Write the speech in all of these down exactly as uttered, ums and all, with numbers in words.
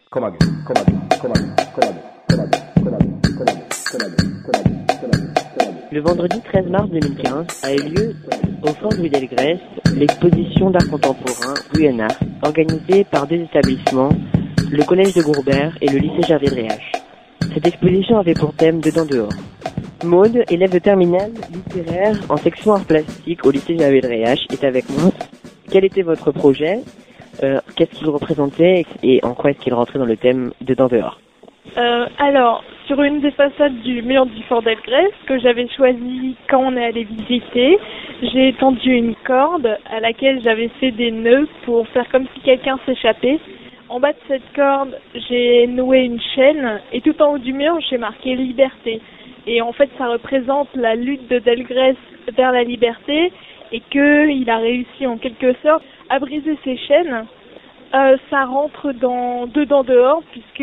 Come again, come again, come again, come again, come again, come again, come again, come again, come again, come again, come again. Le vendredi treize mars deux mille quinze a eu lieu au Fort Louis d'Elgrès l'exposition d'art contemporain Rue en Art, organisée par deux établissements, le Collège de Gourbert et le lycée Gervais-Dréhache. Cette exposition avait pour thème Dedans dehors. Maude, élève de terminale littéraire en section art plastique au lycée Gervais-Dréhache, est avec moi. Quel était votre projet ? Euh, qu'est-ce qu'il représentait et en quoi est-ce qu'il rentrait dans le thème Dedans dehors? Euh, alors, sur une des façades du mur du Fort d'Elgrès, que j'avais choisi quand on est allé visiter, j'ai étendu une corde à laquelle j'avais fait des nœuds pour faire comme si quelqu'un s'échappait. En bas de cette corde, j'ai noué une chaîne et tout en haut du mur, j'ai marqué liberté. Et en fait, ça représente la lutte de Delgrès vers la liberté et qu'il a réussi en quelque sorte à briser ses chaînes. Euh, ça rentre dans dedans dehors puisque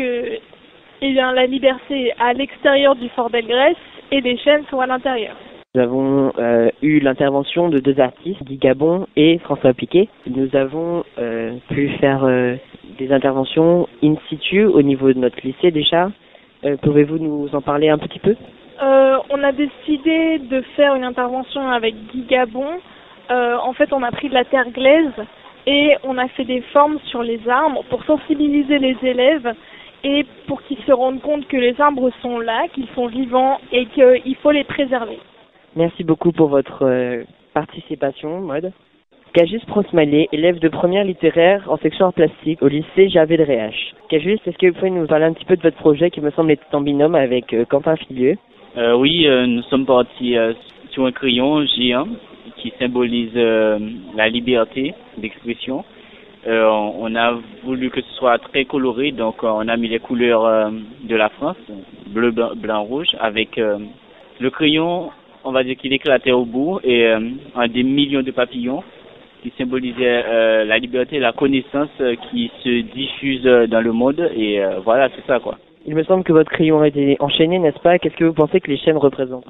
eh bien, la liberté est à l'extérieur du Fort d'Elgrès et les chaînes sont à l'intérieur. Nous avons euh, eu l'intervention de deux artistes, Guy Gabon et François Piquet. Nous avons euh, pu faire euh, des interventions in situ au niveau de notre lycée déjà. Euh, pouvez-vous nous en parler un petit peu ? euh, On a décidé de faire une intervention avec Guy Gabon. Euh, en fait, on a pris de la terre glaise et on a fait des formes sur les arbres pour sensibiliser les élèves et pour qu'ils se rendent compte que les arbres sont là, qu'ils sont vivants et qu'il faut les préserver. Merci beaucoup pour votre euh, participation, Maude. Cajus Prosmalé, élève de première littéraire en section art plastique au lycée Gervais-Dréhache. Cajus, est-ce que vous pouvez nous parler un petit peu de votre projet qui me semble être en binôme avec euh, Quentin Filieux? euh, Oui, euh, nous sommes partis euh, sur un crayon géant qui symbolise euh, la liberté d'expression. Euh, on, on a voulu que ce soit très coloré, donc euh, on a mis les couleurs euh, de la France, bleu, blanc, blanc rouge, avec euh, le crayon, on va dire qu'il éclatait au bout, et euh, un des millions de papillons qui symbolisaient euh, la liberté et la connaissance euh, qui se diffuse dans le monde, et euh, voilà, c'est ça quoi. Il me semble que votre crayon a été enchaîné, n'est-ce pas? Qu'est-ce que vous pensez que les chaînes représentent?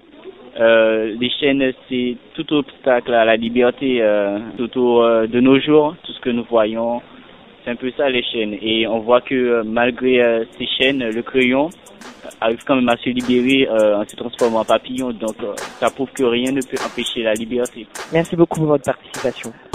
Euh, les chaînes, c'est tout obstacle à la liberté, euh, tout euh, de nos jours, tout ce que nous voyons, c'est un peu ça les chaînes. Et on voit que euh, malgré euh, ces chaînes, le crayon arrive quand même à se libérer euh, en se transformant en papillon. Donc euh, ça prouve que rien ne peut empêcher la liberté. Merci beaucoup pour votre participation.